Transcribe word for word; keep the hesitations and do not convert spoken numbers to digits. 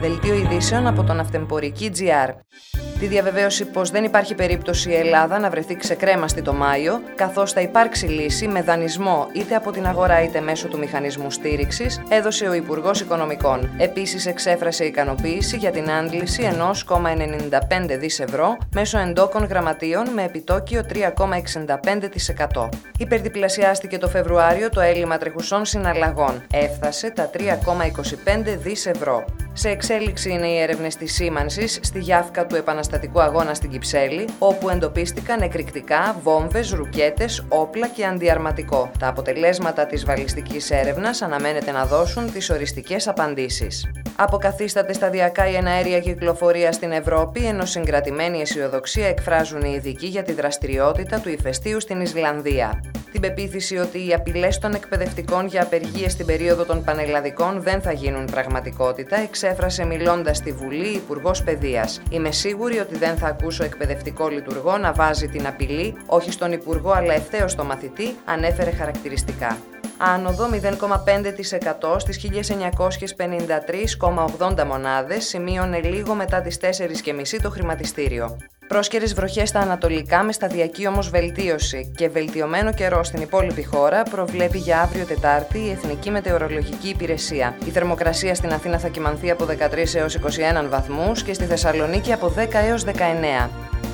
Δελτίο ειδήσεων από το Ναυτεμπορική τζι αρ. Τη διαβεβαίωση πως δεν υπάρχει περίπτωση η Ελλάδα να βρεθεί ξεκρέμαστη το Μάιο, καθώς θα υπάρξει λύση με δανεισμό είτε από την αγορά είτε μέσω του μηχανισμού στήριξης, έδωσε ο Υπουργός Οικονομικών. Επίσης, εξέφρασε ικανοποίηση για την άντληση ένα κόμμα ενενήντα πέντε δισεκατομμύρια ευρώ μέσω εντόκων γραμματείων με επιτόκιο τρία κόμμα εξήντα πέντε τοις εκατό. Υπερδιπλασιάστηκε το Φεβρουάριο το έλλειμμα τρεχουσών συναλλαγών. Έφτασε τα τρία κόμμα είκοσι πέντε δισεκατομμύρια ευρώ. Σε εξέλιξη είναι οι έρευνες της Σήμανσης στη Γιάφκα του επαναστατικού αγώνα στην Κυψέλη, όπου εντοπίστηκαν εκρηκτικά, βόμβες, ρουκέτες, όπλα και αντιαρματικό. Τα αποτελέσματα της βαλιστικής έρευνας αναμένεται να δώσουν τις οριστικές απαντήσεις. Αποκαθίσταται σταδιακά η εναέρια κυκλοφορία στην Ευρώπη, ενώ συγκρατημένη αισιοδοξία εκφράζουν οι ειδικοί για τη δραστηριότητα του ηφαιστείου στην Ισλανδία. Την πεποίθηση ότι οι απειλές των εκπαιδευτικών για απεργίες στην περίοδο των πανελλαδικών δεν θα γίνουν πραγματικότητα, εξέφρασε μιλώντας στη Βουλή Υπουργός Παιδείας. «Είμαι σίγουρη ότι δεν θα ακούσω εκπαιδευτικό λειτουργό να βάζει την απειλή, όχι στον Υπουργό αλλά ευθέως στο μαθητή», ανέφερε χαρακτηριστικά. Άνοδο μηδέν κόμμα πέντε τοις εκατό στις χίλια εννιακόσιες πενήντα τρία κόμμα ογδόντα μονάδες σημείωνε λίγο μετά τις τέσσερις και μισή το χρηματιστήριο. Πρόσκαιρες βροχές στα ανατολικά με σταδιακή όμως βελτίωση και βελτιωμένο καιρό στην υπόλοιπη χώρα προβλέπει για αύριο Τετάρτη η Εθνική Μετεωρολογική Υπηρεσία. Η θερμοκρασία στην Αθήνα θα κυμανθεί από δεκατρείς έως είκοσι ένα βαθμούς και στη Θεσσαλονίκη από δέκα έως δεκαεννέα.